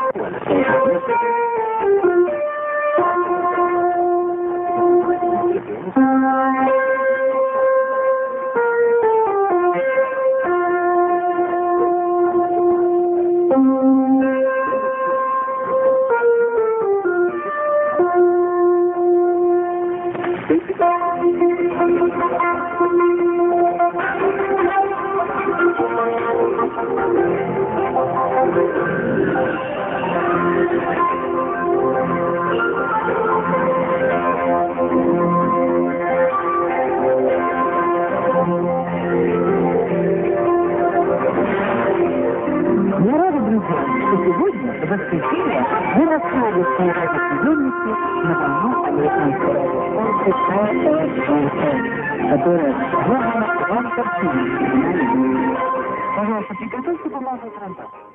Сегодня, в воскресенье, мы расстроились в приемнике на волну обычной которая главная вам картина. Пожалуйста, приготовьте бумагу и карандаш.